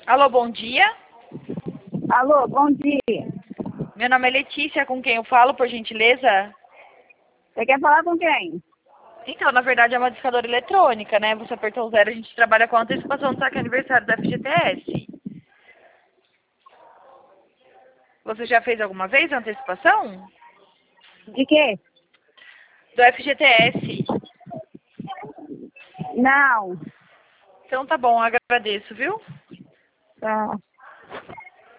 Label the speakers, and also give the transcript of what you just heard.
Speaker 1: Alô, bom dia.
Speaker 2: Alô, bom dia.
Speaker 1: Meu nome é Letícia, com quem eu falo, por gentileza?
Speaker 2: Você quer falar com quem?
Speaker 1: Então, na verdade, é uma discadora eletrônica, né? Você apertou o 0, a gente trabalha com antecipação do saque aniversário do FGTS. Você já fez alguma vez a antecipação?
Speaker 2: De quê?
Speaker 1: Do FGTS.
Speaker 2: Não.
Speaker 1: Então tá bom, agradeço, viu?
Speaker 2: Tá.